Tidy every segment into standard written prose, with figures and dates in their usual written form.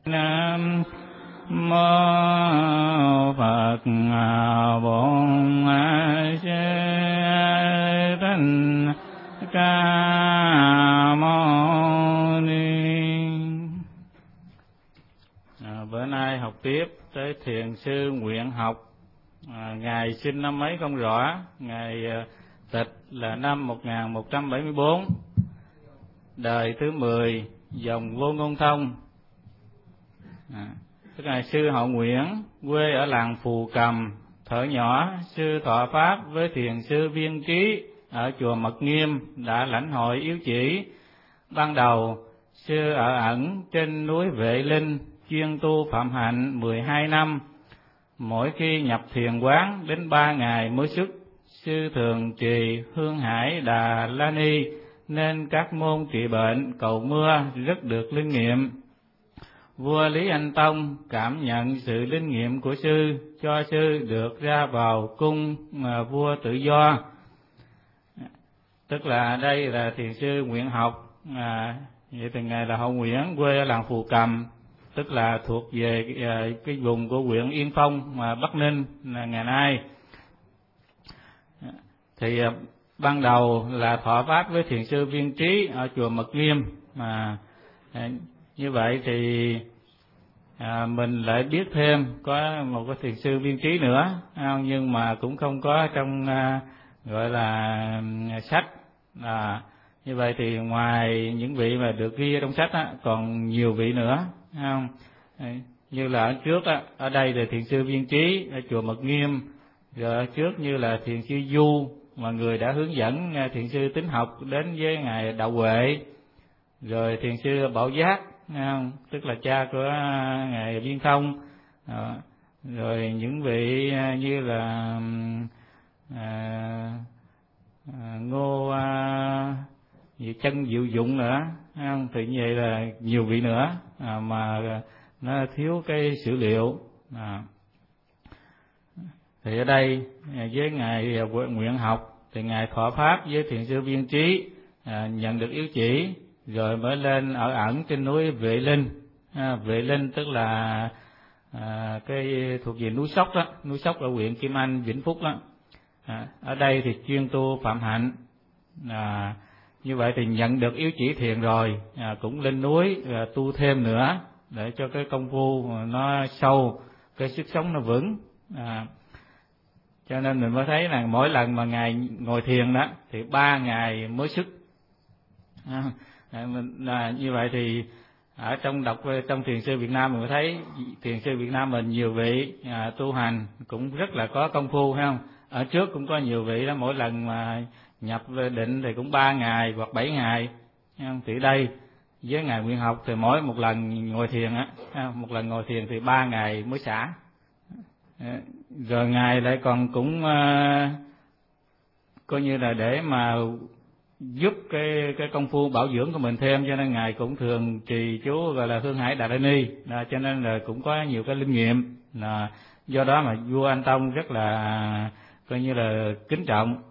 Nam mô Phật Bổn Sư Thích Ca Mâu Ni. Bữa nay học tiếp tới thiền sư nguyện học. Ngày sinh năm mấy không rõ, ngày tịch là năm 1174, đời thứ 10, dòng Vô Ngôn Thông. Tức là sư họ Nguyễn, quê ở làng Phù Cầm. Thuở nhỏ, sư thọ pháp với thiền sư Viên Trí ở chùa Mật Nghiêm, đã lãnh hội yếu chỉ. Ban đầu, sư ở ẩn trên núi Vệ Linh, chuyên tu phạm hạnh 12 năm. Mỗi khi nhập thiền quán đến 3 ngày mới xuất, sư thường trì Hương Hải Đà La Ni, nên các môn trị bệnh, cầu mưa rất được linh nghiệm. Vua Lý Anh Tông cảm nhận sự linh nghiệm của sư, cho sư được ra vào cung vua tự do. Tức là đây là thiền sư nguyện học. Vậy từ ngày là họ Nguyễn, quê ở làng Phù Cầm, tức là thuộc về cái vùng của huyện Yên Phong, Bắc Ninh là ngày nay. Thì ban đầu là thọ pháp với thiền sư Viên Trí ở chùa Mật Nghiêm. Như vậy thì mình lại biết thêm có một cái thiền sư Viên Trí nữa, nhưng mà cũng không có trong gọi là sách. Như vậy thì ngoài những vị mà được ghi ở trong sách còn nhiều vị nữa, không? Như là ở trước ở đây là thiền sư Viên Trí ở chùa Mật Nghiêm, rồi ở trước như là thiền sư Du, mà người đã hướng dẫn thiền sư Tín Học đến với ngài Đạo Huệ, rồi thiền sư Bảo Giác, tức là cha của ngài Viên Thông, rồi những vị như là Ngô Chân Diệu Dụng nữa, thì như vậy là nhiều vị nữa mà nó thiếu cái sử liệu. Thì ở đây với ngài nguyện học thì ngài thọ pháp với thiền sư Viên Trí, nhận được yếu chỉ rồi mới lên ở ẩn trên núi Vệ Linh. Vệ Linh tức là cái thuộc về núi Sóc đó, núi Sóc ở huyện Kim Anh, Vĩnh Phúc đó. Ở đây thì chuyên tu phạm hạnh. Như vậy thì nhận được yếu chỉ thiền rồi, cũng lên núi tu thêm nữa để cho cái công phu nó sâu, cái sức sống nó vững. Cho nên mình mới thấy là mỗi lần mà ngài ngồi thiền đó thì 3 ngày mới xuất. Như vậy thì ở trong đọc trong thiền sư Việt Nam mình mới thấy thiền sư Việt Nam mình nhiều vị tu hành cũng rất là có công phu, phải không? Ở trước cũng có nhiều vị đó, mỗi lần mà nhập định thì cũng 3 ngày hoặc 7 ngày. Thì đây với ngài nguyện học thì mỗi một lần ngồi thiền một lần ngồi thiền thì 3 ngày mới xả. Rồi ngài lại còn cũng coi như là để mà giúp cái công phu bảo dưỡng của mình thêm, cho nên ngài cũng thường trì chú gọi là Hương Hải Đà La Ni, cho nên là cũng có nhiều cái linh nghiệm. Do đó mà vua Anh Tông rất là coi như là kính trọng,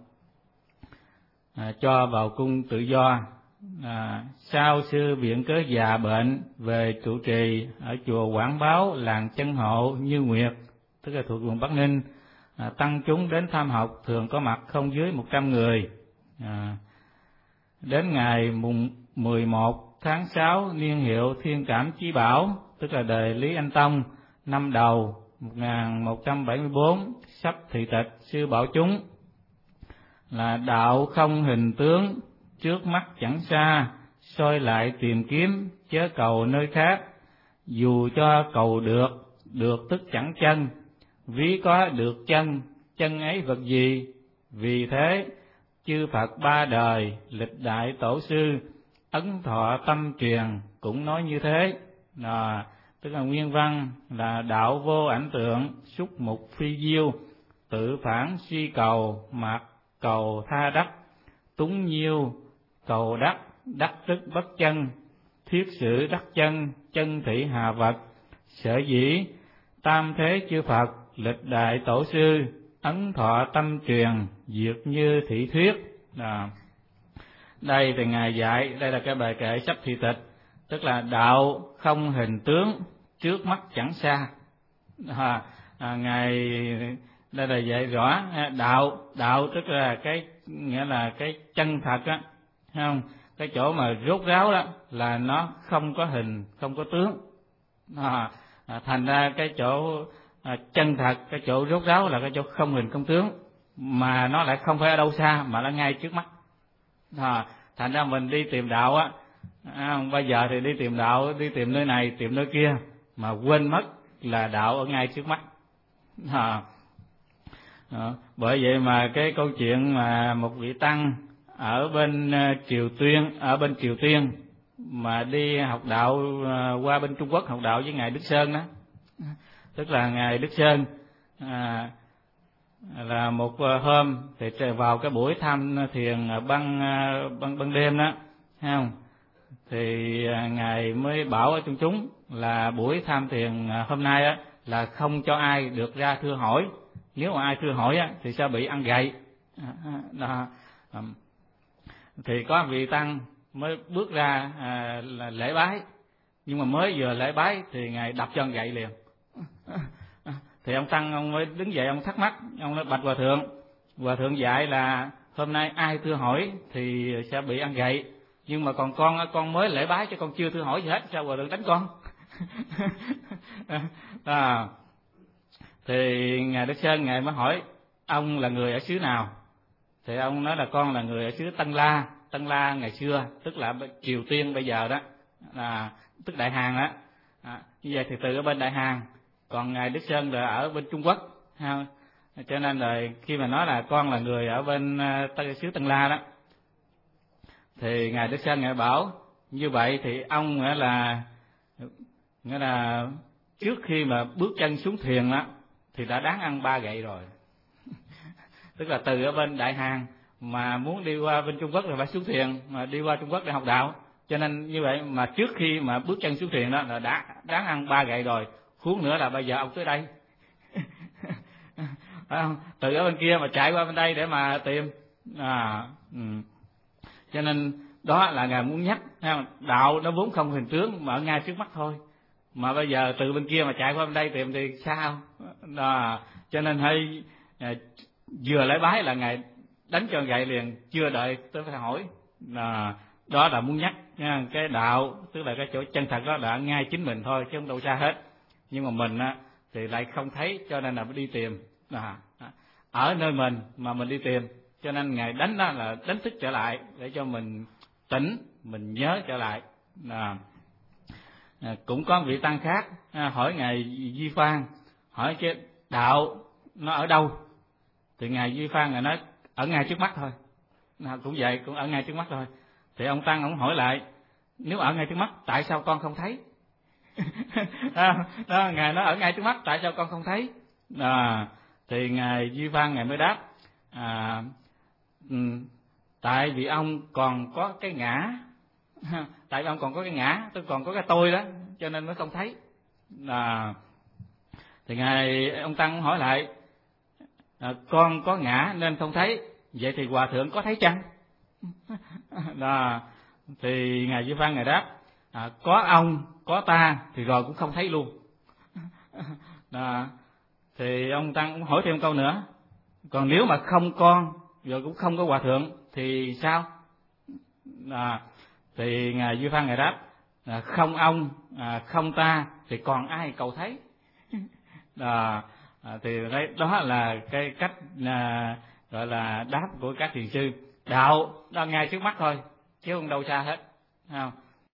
cho vào cung tự do. Sau sư viện cớ già bệnh về trụ trì ở chùa Quảng Báo, làng Chân Hộ, Như Nguyệt, tức là thuộc vùng Bắc Ninh. Tăng chúng đến tham học thường có mặt không dưới 100 người. Đến ngày mùng 11 tháng 6 niên hiệu Thiên Cảm Chí Bảo, tức là đời Lý Anh Tông, năm đầu 1174, sắp thị tịch, sư bảo chúng là đạo không hình tướng, trước mắt chẳng xa, soi lại tìm kiếm, chớ cầu nơi khác. Dù cho cầu được tức chẳng chân, ví có được chân ấy vật gì. Vì thế chư Phật 3 đời, lịch đại tổ sư, ấn thọ tâm truyền cũng nói như thế. Tức là nguyên văn là đạo vô ảnh tượng, xúc mục phi diêu, tự phản suy cầu, mạc cầu tha đắc, túng nhiêu cầu đắc tức bất chân, thiết sự đắc chân thị hà vật. Sở dĩ tam thế chư Phật, lịch đại tổ sư, ấn thọ tâm truyền, diệt như thị thuyết. Đây thì ngài dạy, đây là cái bài kệ sắp thị tịch, tức là đạo không hình tướng, trước mắt chẳng xa. Ngài đây là dạy rõ đạo tức là cái nghĩa là cái chân thật á, thấy không? Cái chỗ mà rốt ráo đó là nó không có hình, không có tướng. Thành ra cái chỗ chân thật, cái chỗ rốt ráo là cái chỗ không hình không tướng, mà nó lại không phải ở đâu xa mà nó ngay trước mắt. Thành ra mình đi tìm đạo á, bây giờ thì đi tìm đạo, đi tìm nơi này tìm nơi kia mà quên mất là đạo ở ngay trước mắt. Bởi vậy mà cái câu chuyện mà một vị tăng ở bên Triều Tiên mà đi học đạo qua bên Trung Quốc học đạo với ngài Đức Sơn đó, tức là ngài Đức Sơn là một hôm thì vào cái buổi tham thiền ban đêm đó, thấy không? Thì ngài mới bảo ở trong chúng là buổi tham thiền hôm nay á là không cho ai được ra thưa hỏi, nếu mà ai thưa hỏi á thì sẽ bị ăn gậy. Thì có vị tăng mới bước ra là lễ bái, nhưng mà mới vừa lễ bái thì ngài đập cho gậy liền. Thì ông tăng ông mới đứng dậy, ông thắc mắc, ông nói: bạch hòa thượng dạy là hôm nay ai thưa hỏi thì sẽ bị ăn gậy, nhưng mà còn con mới lễ bái chứ con chưa thưa hỏi gì hết, sao hòa thượng đánh con? Thì ngài Đức Sơn ngài mới hỏi ông là người ở xứ nào. Thì ông nói là con là người ở xứ Tân La ngày xưa, tức là Triều Tiên bây giờ đó, tức Đại Hàn đó. Như vậy thì từ ở bên Đại Hàn, còn ngài Đức Sơn là ở bên Trung Quốc, cho nên là khi mà nói là con là người ở bên xứ Tân La đó, thì ngài Đức Sơn ngài bảo như vậy thì ông nghĩa là trước khi mà bước chân xuống thuyền đó thì đã đáng ăn 3 gậy rồi. Tức là từ ở bên Đại Hàn mà muốn đi qua bên Trung Quốc là phải xuống thuyền, mà đi qua Trung Quốc để học đạo, cho nên như vậy mà trước khi mà bước chân xuống thuyền đó là đã đáng ăn 3 gậy rồi, huống nữa là bây giờ ông tới đây. Từ ở bên kia mà chạy qua bên đây để mà tìm. Cho nên đó là ngài muốn nhắc, đạo nó vốn không hình tướng mà ở ngay trước mắt thôi, mà bây giờ từ bên kia mà chạy qua bên đây tìm thì sao? Cho nên hơi vừa lễ bái là ngài đánh cho gậy liền, chưa đợi tôi phải hỏi. Đó là muốn nhắc nha, cái đạo tức là cái chỗ chân thật đó là ngay chính mình thôi chứ không đâu xa hết, nhưng mà mình thì lại không thấy, cho nên là phải đi tìm. Ở nơi mình mà mình đi tìm, cho nên ngài đánh đó là đánh thức trở lại để cho mình tỉnh, mình nhớ trở lại. Cũng có vị tăng khác hỏi ngài Duy Phan, hỏi cái đạo nó ở đâu, thì ngài Duy Phan ngài nói ở ngay trước mắt thôi. Cũng vậy, cũng ở ngay trước mắt thôi. Thì ông tăng ông hỏi lại, nếu ở ngay trước mắt tại sao con không thấy? Đó, ngài nói ở ngay trước mắt tại sao con không thấy? Thì ngài Duy Phan ngài mới đáp tại vì ông còn có cái ngã, tại vì ông còn có cái ngã, tôi còn có cái tôi đó, cho nên mới không thấy. Thì ông tăng hỏi lại, con có ngã nên không thấy, vậy thì hòa thượng có thấy chăng? Thì ngài Duy Phan ngài đáp, có ông có ta thì rồi cũng không thấy luôn. Thì ông tăng cũng hỏi thêm câu nữa, còn nếu mà không con rồi cũng không có hòa thượng thì sao? Thì ngài Duy Phan ngài đáp, không ông không ta thì còn ai cầu thấy? Thì đó là cái cách gọi là đáp của các thiền sư. Đạo đang ngay trước mắt thôi chứ không đâu xa hết, không?